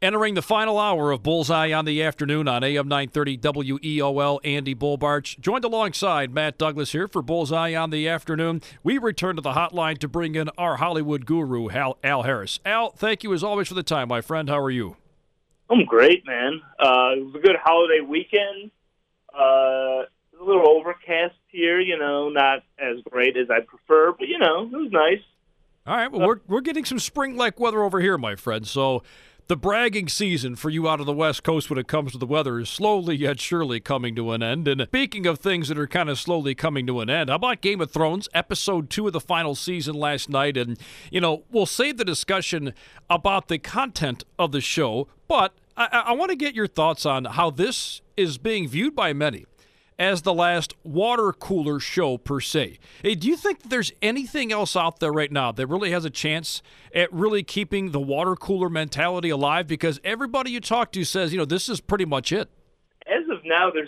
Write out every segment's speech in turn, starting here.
Entering the final hour of Bullseye on the Afternoon on AM 930 WEOL, Andy Bullbarch. Joined alongside Matt Douglas here for Bullseye on the Afternoon. We return to the hotline to bring in our Hollywood guru, Al Harris. Al, thank you as always for the time, my friend. How are you? I'm great, man. It was a good holiday weekend. A little overcast here, not as great as I prefer, but, it was nice. All right, well, we're getting some spring-like weather over here, my friend, so the bragging season for you out of the West Coast when it comes to the weather is slowly yet surely coming to an end. And speaking of things that are kind of slowly coming to an end, how about Game of Thrones, episode 2 of the final season last night? And, we'll save the discussion about the content of the show, but I want to get your thoughts on how this is being viewed by many as the last water cooler show per se. Hey, do you think that there's anything else out there right now that really has a chance at really keeping the water cooler mentality alive? Because everybody you talk to says, this is pretty much it. As of now, there's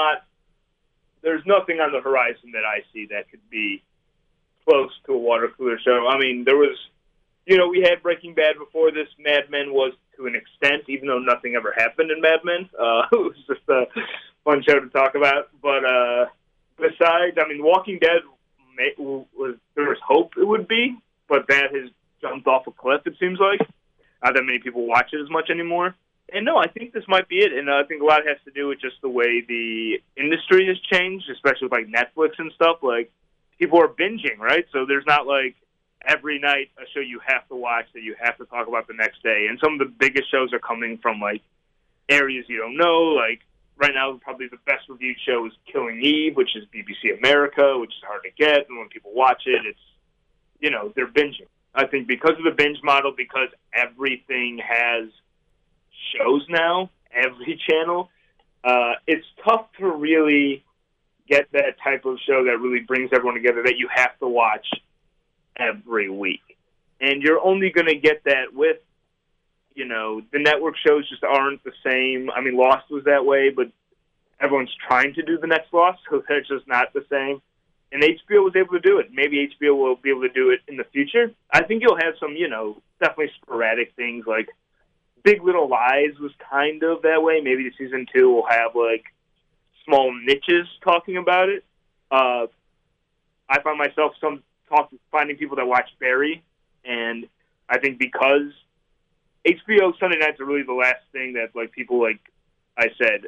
nothing on the horizon that I see that could be close to a water cooler show. I mean, there was, we had Breaking Bad before this. Mad Men was to an extent, even though nothing ever happened in Mad Men. It was just a fun show to talk about. But besides, Walking Dead there was hope it would be, but that has jumped off a cliff, it seems like. Not that many people watch it as much anymore. And no, I think this might be it. And I think a lot has to do with just the way the industry has changed, especially with like Netflix and stuff. Like, people are binging, right? So there's not like every night a show you have to watch that you have to talk about the next day. And some of the biggest shows are coming from like areas you don't know. Like right now, probably the best reviewed show is Killing Eve, which is BBC America, which is hard to get. And when people watch it, it's, they're binging. I think because of the binge model, because everything has shows now, every channel, it's tough to really get that type of show that really brings everyone together that you have to watch every week. And you're only going to get that with, the network shows just aren't the same. I mean, Lost was that way, but everyone's trying to do the next Lost, so they're just not the same. And HBO was able to do it. Maybe HBO will be able to do it in the future. I think you'll have some, definitely sporadic things like Big Little Lies was kind of that way. Maybe the season 2 will have like small niches talking about it. I find myself finding people that watch Barry, and I think because HBO Sunday nights are really the last thing that like people, like I said,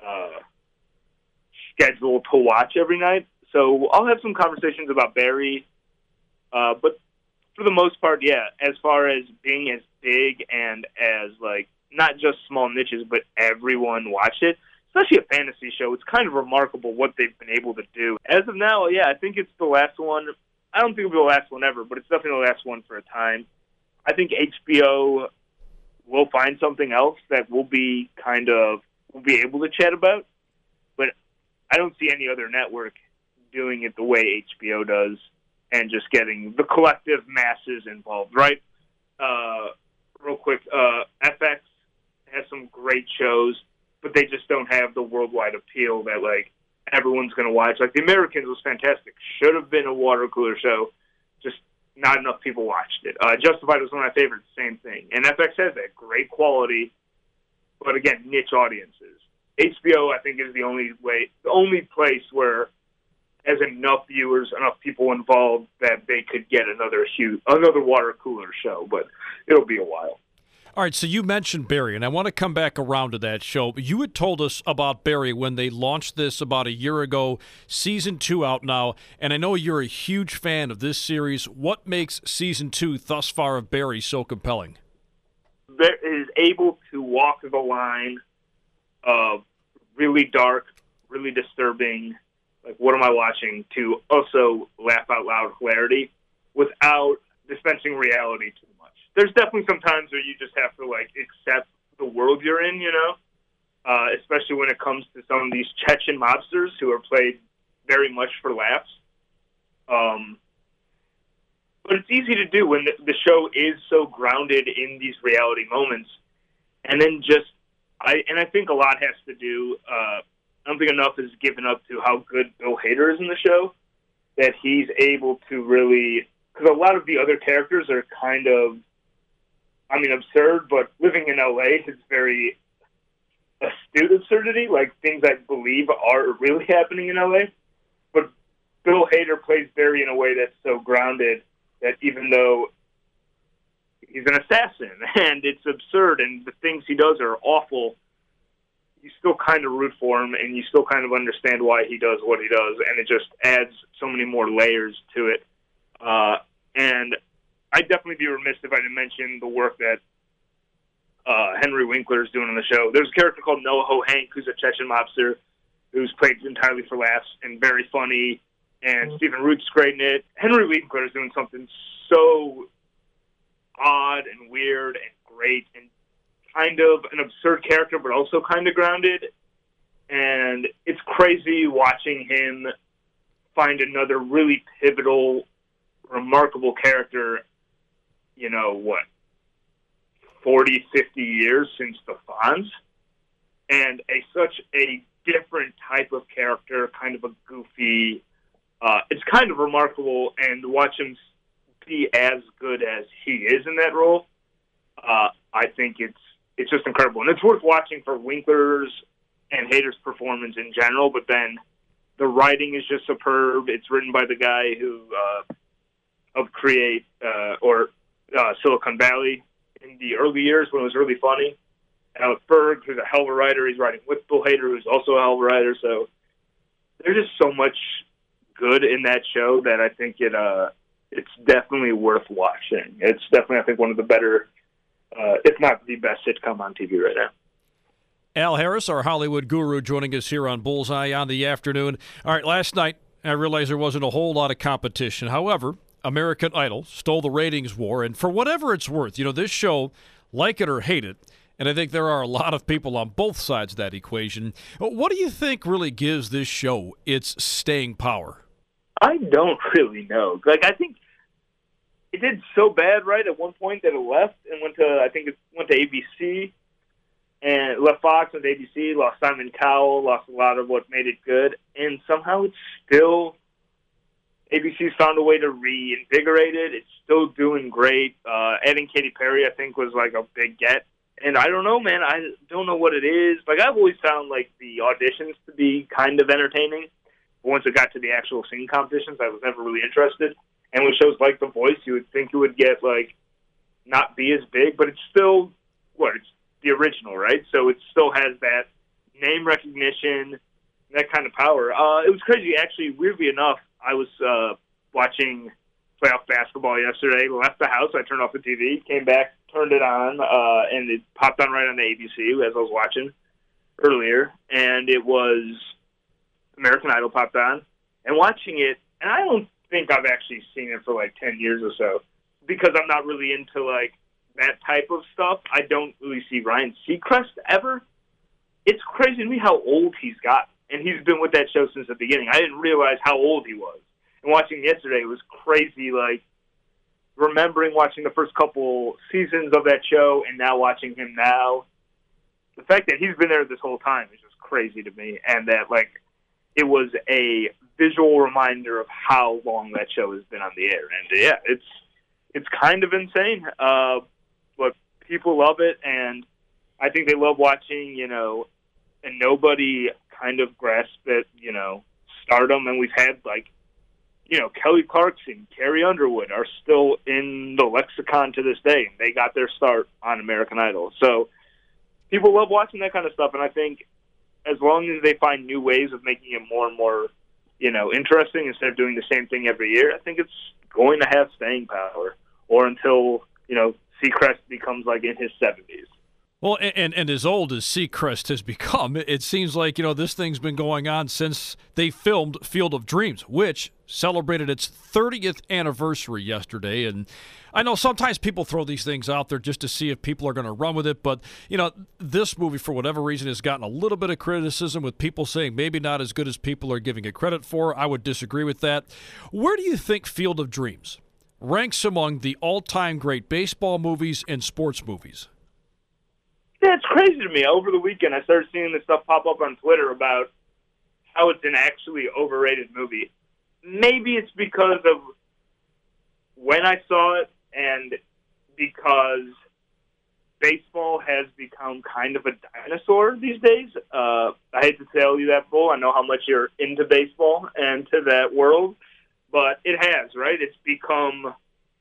schedule to watch every night. So I'll have some conversations about Barry, but for the most part, yeah, as far as being as big and as like not just small niches, but everyone watched it, especially a fantasy show. It's kind of remarkable what they've been able to do. As of now, yeah, I think it's the last one. I don't think it'll be the last one ever, but it's definitely the last one for a time. I think HBO will find something else that we'll be able to chat about, but I don't see any other network doing it the way HBO does and just getting the collective masses involved, right? Real quick, FX has some great shows, but they just don't have the worldwide appeal that, like, everyone's going to watch. Like, The Americans was fantastic. Should have been a water cooler show. Just not enough people watched it. Justified was one of my favorites, same thing. And FX has that great quality, but again, niche audiences. HBO, I think, is the only place where has enough viewers, enough people involved that they could get another water cooler show, but it'll be a while. All right, so you mentioned Barry, and I want to come back around to that show. You had told us about Barry when they launched this about a year ago, season 2 out now, and I know you're a huge fan of this series. What makes season 2 thus far of Barry so compelling? It is able to walk the line of really dark, really disturbing, like, what am I watching, to also laugh out loud hilarity without dispensing reality too much. There's definitely some times where you just have to, like, accept the world you're in, especially when it comes to some of these Chechen mobsters who are played very much for laughs. But it's easy to do when the show is so grounded in these reality moments. And then I think a lot has to do, I don't think enough is given up to how good Bill Hader is in the show, that he's able to really, because a lot of the other characters are kind of, absurd, but living in LA is very astute absurdity, like things I believe are really happening in LA. But Bill Hader plays Barry in a way that's so grounded that even though he's an assassin and it's absurd and the things he does are awful, you still kind of root for him and you still kind of understand why he does what he does, and it just adds so many more layers to it. And I'd definitely be remiss if I didn't mention the work that Henry Winkler is doing on the show. There's a character called NoHo Hank, who's a Chechen mobster, who's played entirely for laughs and very funny, and Stephen Root's great in it. Henry Winkler is doing something so odd and weird and great and kind of an absurd character, but also kind of grounded. And it's crazy watching him find another really pivotal, remarkable character, 40, 50 years since the Fonz, and such a different type of character, kind of a goofy, it's kind of remarkable, and to watch him be as good as he is in that role, I think it's just incredible. And it's worth watching for Winkler's and Hader's performance in general, but then the writing is just superb. It's written by the guy who helped create Silicon Valley in the early years when it was really funny. Alec Berg, who's a hell of a writer, he's writing with Bill Hader, who's also a hell of a writer. So there's just so much good in that show that I think it's definitely worth watching. It's definitely, I think, one of the better, if not the best sitcom on TV right now. Al Harris, our Hollywood guru, joining us here on Bullseye on the afternoon. All right, last night I realized there wasn't a whole lot of competition. However, American Idol stole the ratings war, and for whatever it's worth, this show, like it or hate it, and I think there are a lot of people on both sides of that equation. What do you think really gives this show its staying power? I don't really know. I think it did so bad, right, at one point that it left and went to ABC, and it left Fox, went to ABC, lost Simon Cowell, lost a lot of what made it good, and somehow it's still, ABC's found a way to reinvigorate it. It's still doing great. Adding Katy Perry, I think, was a big get. And I don't know, man. I don't know what it is. I've always found, the auditions to be kind of entertaining. But once it got to the actual singing competitions, I was never really interested. And with shows like The Voice, you would think it would get, not be as big, but it's still, it's the original, right? So it still has that name recognition, that kind of power. It was crazy. Actually, weirdly enough, I was watching playoff basketball yesterday, left the house, I turned off the TV, came back, turned it on, and it popped on right on the ABC as I was watching earlier, and it was American Idol popped on, and watching it, and I don't think I've actually seen it for 10 years or so, because I'm not really into that type of stuff. I don't really see Ryan Seacrest ever. It's crazy to me how old he's got. And he's been with that show since the beginning. I didn't realize how old he was. And watching yesterday, it was crazy, remembering watching the first couple seasons of that show and now watching him now. The fact that he's been there this whole time is just crazy to me. And that, it was a visual reminder of how long that show has been on the air. And, yeah, it's kind of insane. But people love it, and I think they love watching, and nobody kind of grasp it, stardom, and we've had Kelly Clarkson, Carrie Underwood are still in the lexicon to this day, and they got their start on American Idol. So people love watching that kind of stuff, and I think as long as they find new ways of making it more and more, interesting instead of doing the same thing every year, I think it's going to have staying power, or until, Seacrest becomes in his 70s. Well, and as old as Seacrest has become, it seems like, this thing's been going on since they filmed Field of Dreams, which celebrated its 30th anniversary yesterday. And I know sometimes people throw these things out there just to see if people are going to run with it. But, this movie, for whatever reason, has gotten a little bit of criticism with people saying maybe not as good as people are giving it credit for. I would disagree with that. Where do you think Field of Dreams ranks among the all-time great baseball movies and sports movies? Yeah, it's crazy to me. Over the weekend, I started seeing this stuff pop up on Twitter about how it's an actually overrated movie. Maybe it's because of when I saw it and because baseball has become kind of a dinosaur these days. I hate to tell you that, Bull. I know how much you're into baseball and to that world, but it has, right? It's become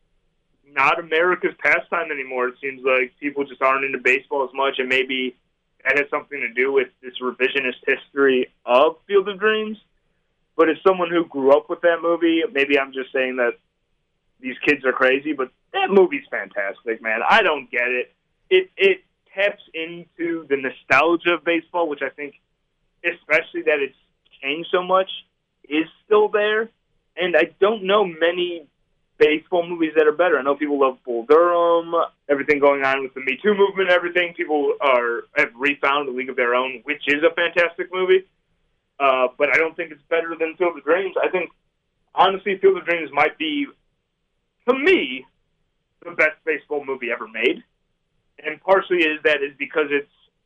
not America's pastime anymore. It seems like people just aren't into baseball as much, and maybe that has something to do with this revisionist history of Field of Dreams. But as someone who grew up with that movie, maybe I'm just saying that these kids are crazy, but that movie's fantastic, man. I don't get it. It taps into the nostalgia of baseball, which I think, especially that it's changed so much, is still there. And I don't know many baseball movies that are better. I know people love Bull Durham, everything going on with the Me Too movement, everything. People have refound A League of Their Own, which is a fantastic movie. But I don't think it's better than Field of Dreams. I think, honestly, Field of Dreams might be, to me, the best baseball movie ever made. And partially is because it's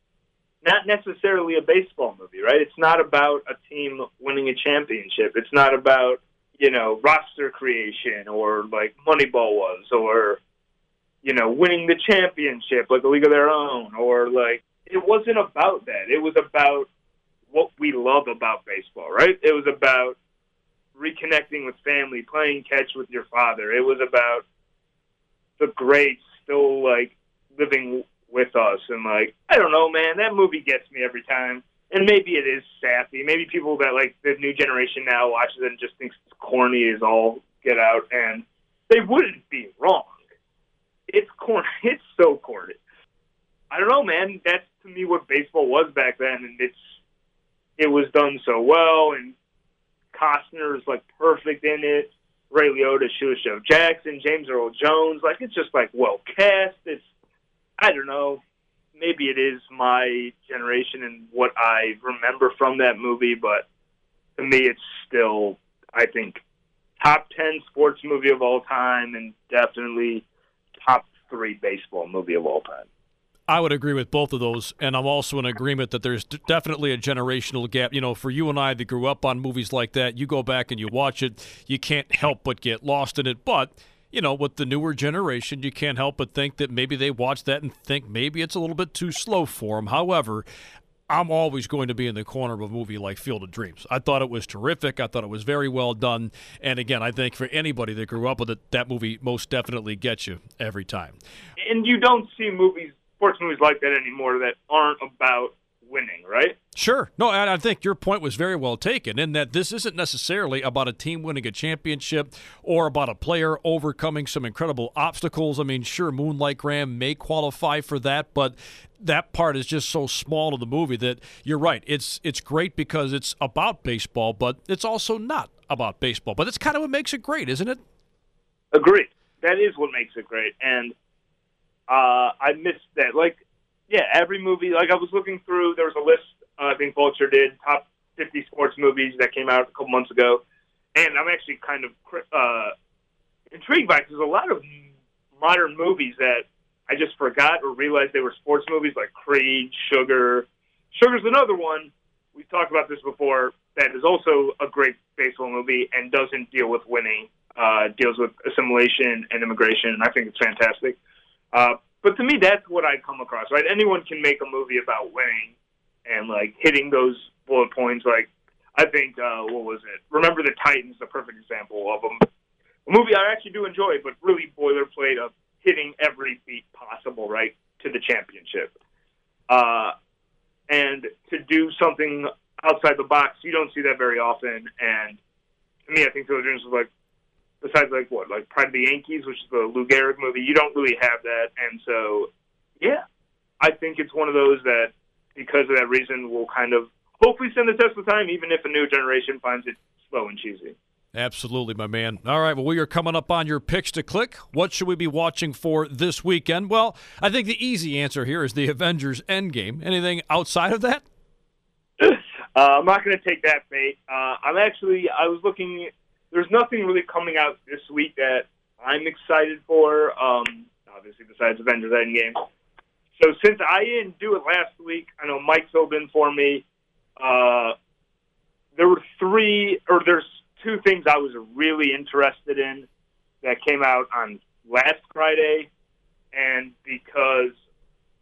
not necessarily a baseball movie, right? It's not about a team winning a championship. It's not about, roster creation or like Moneyball was, or, winning the championship like A League of Their Own, or like, it wasn't about that. It was about what we love about baseball, right? It was about reconnecting with family, playing catch with your father. It was about the greats still like living with us, and like, I don't know, man, that movie gets me every time. And maybe it is sappy. Maybe people that like the new generation now watches it and just thinks it's corny as all get out, and they wouldn't be wrong. It's corny. It's so corny. I don't know, man. That's to me what baseball was back then, and it was done so well, and Costner is like perfect in it. Ray Liotta, Show Jackson, James Earl Jones, like it's just like well cast. It's, I don't know. Maybe it is my generation and what I remember from that movie, but to me it's still, I think, top 10 sports movie of all time and definitely top 3 baseball movie of all time. I would agree with both of those, and I'm also in agreement that there's definitely a generational gap. For you and I that grew up on movies like that, you go back and you watch it, you can't help but get lost in it, but with the newer generation, you can't help but think that maybe they watch that and think maybe it's a little bit too slow for them. However, I'm always going to be in the corner of a movie like Field of Dreams. I thought it was terrific. I thought it was very well done. And again, I think for anybody that grew up with it, that movie most definitely gets you every time. And you don't see sports movies like that anymore that aren't about winning, right? Sure. No, and I think your point was very well taken in that this isn't necessarily about a team winning a championship or about a player overcoming some incredible obstacles. I mean, sure, Moonlight Graham may qualify for that, but that part is just so small to the movie that you're right. It's great because it's about baseball, but it's also not about baseball. But that's kind of what makes it great, isn't it? Agreed. That is what makes it great. And I missed that. Every movie, I was looking through, there was a list, I think Vulture did, top 50 sports movies that came out a couple months ago, and I'm actually kind of intrigued by it, because there's a lot of modern movies that I just forgot or realized they were sports movies, like Creed, Sugar. Sugar's another one, we've talked about this before, that is also a great baseball movie and doesn't deal with winning, deals with assimilation and immigration, and I think it's fantastic. But to me, that's what I come across, right? Anyone can make a movie about winning and, hitting those bullet points. I think, what was it? Remember the Titans, the perfect example of a movie I actually do enjoy, but really boilerplate of hitting every beat possible, right, to the championship. And to do something outside the box, you don't see that very often. And to me, I think Field of Dreams was besides Pride of the Yankees, which is the Lou Gehrig movie, you don't really have that. And so, yeah, I think it's one of those that, because of that reason, will kind of hopefully stand the test of time, even if a new generation finds it slow and cheesy. Absolutely, my man. All right, well, we are coming up on your picks to click. What should we be watching for this weekend? Well, I think the easy answer here is the Avengers Endgame. Anything outside of that? I'm not going to take that bait. I was looking... There's nothing really coming out this week that I'm excited for, obviously, besides Avengers Endgame. So since I didn't do it last week, I know Mike filled in for me. There's 2 things I was really interested in that came out on last Friday, and because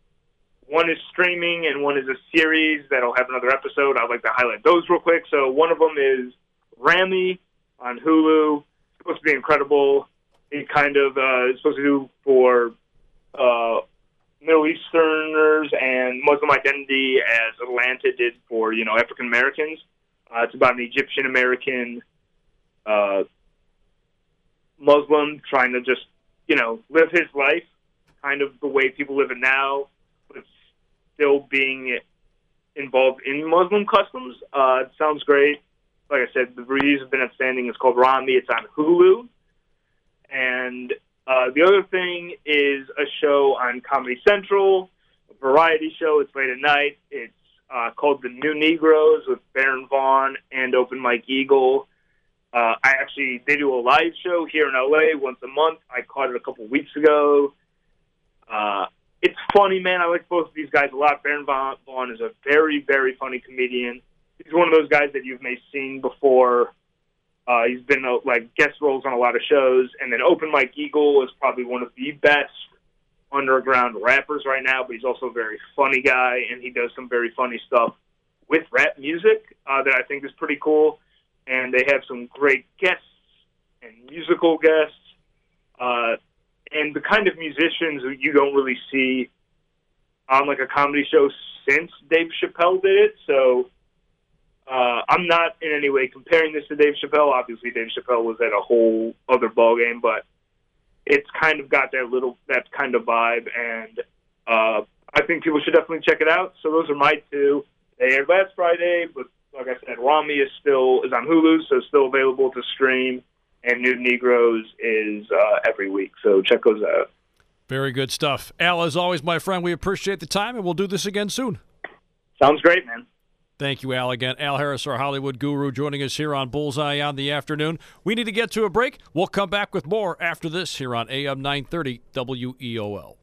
One is streaming, and one is a series that'll have another episode. I'd like to highlight those real quick. So one of them is Ramy on Hulu. It's supposed to be incredible. It kind of is supposed to do for Middle Easterners and Muslim identity as Atlanta did for, African Americans. It's about an Egyptian American Muslim trying to just, live his life kind of the way people live it now, but still being involved in Muslim customs. It sounds great. Like I said, the reviews have been outstanding. It's called Ramy. It's on Hulu. And the other thing is a show on Comedy Central, a variety show. It's late at night. It's called The New Negroes with Baron Vaughn and Open Mike Eagle. They do a live show here in LA once a month. I caught it a couple weeks ago. It's funny, man. I like both of these guys a lot. Baron Vaughn is a very, very funny comedian. He's one of those guys that you may have seen before. He's been guest roles on a lot of shows. And then Open Mike Eagle is probably one of the best underground rappers right now, but he's also a very funny guy, and he does some very funny stuff with rap music that I think is pretty cool. And they have some great guests and musical guests. And the kind of musicians that you don't really see on a comedy show since Dave Chappelle did it. So I'm not in any way comparing this to Dave Chappelle. Obviously, Dave Chappelle was at a whole other ballgame, but it's kind of got that kind of vibe, and I think people should definitely check it out. So those are my two. They aired last Friday, but like I said, Ramy is on Hulu, so it's still available to stream. And New Negroes is every week, so check those out. Very good stuff. Al, as always, my friend, we appreciate the time, and we'll do this again soon. Sounds great, man. Thank you, Al, again. Al Harris, our Hollywood guru, joining us here on Bullseye on the Afternoon. We need to get to a break. We'll come back with more after this here on AM 930 WEOL.